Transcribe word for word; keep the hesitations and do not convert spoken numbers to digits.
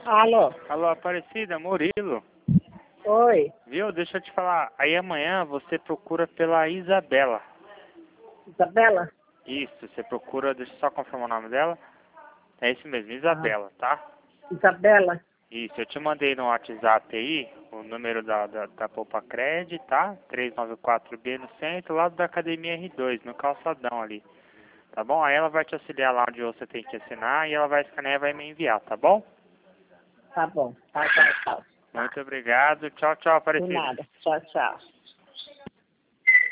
Alô? Alô, Aparecida, Murilo. Oi. Viu? Deixa eu te falar. Aí amanhã você procura pela Isabela. Isabela? Isso, você procura, deixa eu só confirmar o nome dela. É esse mesmo, Ah, Isabela, tá? Isabela? Isso, eu te mandei no WhatsApp aí o número da, da, da Poupa Cred, tá? trezentos e noventa e quatro B no centro, lado da Academia R dois, no calçadão ali. Tá bom? Aí ela vai te auxiliar lá onde você tem que assinar e ela vai escanear e vai me enviar, tá bom? Tá bom. Tá, tá, tá. Muito obrigado. Tchau, tchau, De Aparecida. nada. Tchau, tchau.